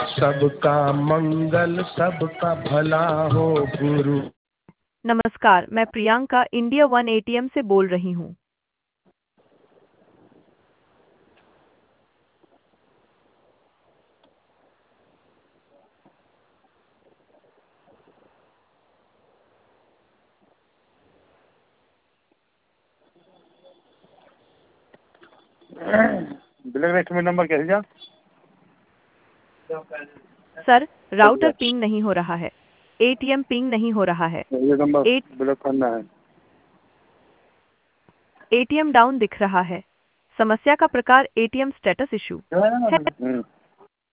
सबका मंगल सबका भला हो गुरु। नमस्कार, मैं प्रियंका इंडिया वन एटीएम से बोल रही हूँ। ब्लैक लिस्ट में नंबर कैसे जा? सर, राउटर पिंग नहीं हो रहा है। एटीएम पिंग नहीं हो रहा है। ये नंबर ब्लॉक करना है। एटीएम डाउन दिख रहा है। समस्या का प्रकार एटीएम स्टेटस इशू है।